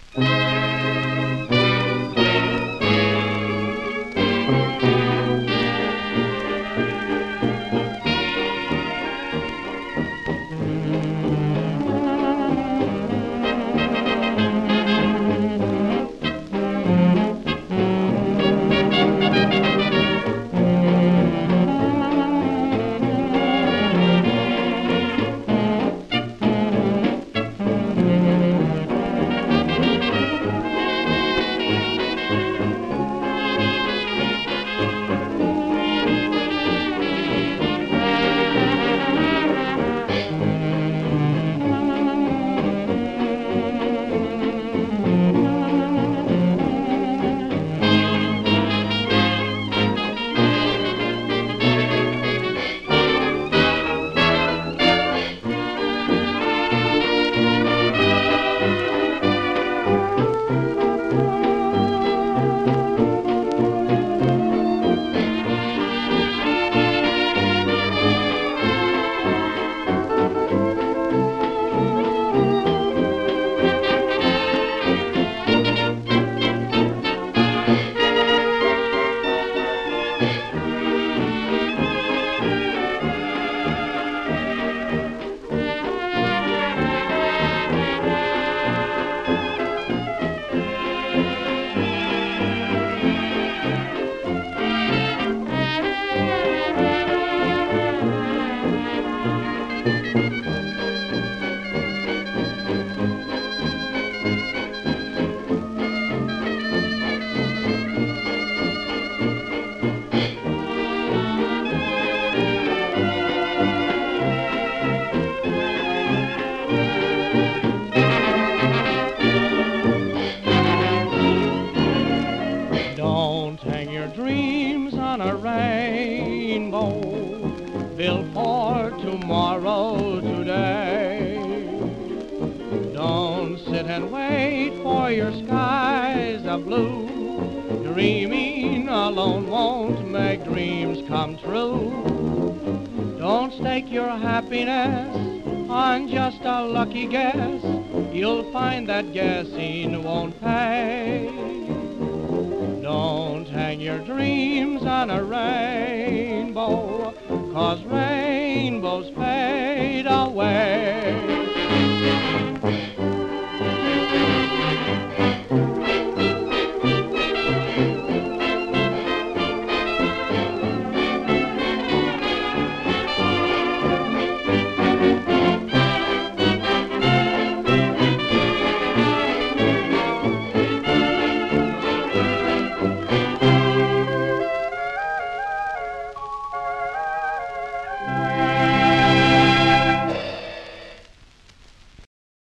Don't hang your dreams on a rainbow, build for tomorrow today. Don't sit and wait for your skies of blue. Dreaming alone won't make dreams come true. Don't stake your happiness on just a lucky guess. You'll find that guessing won't pay. Don't hang your dreams on a rainbow, 'cause rainbows fade away.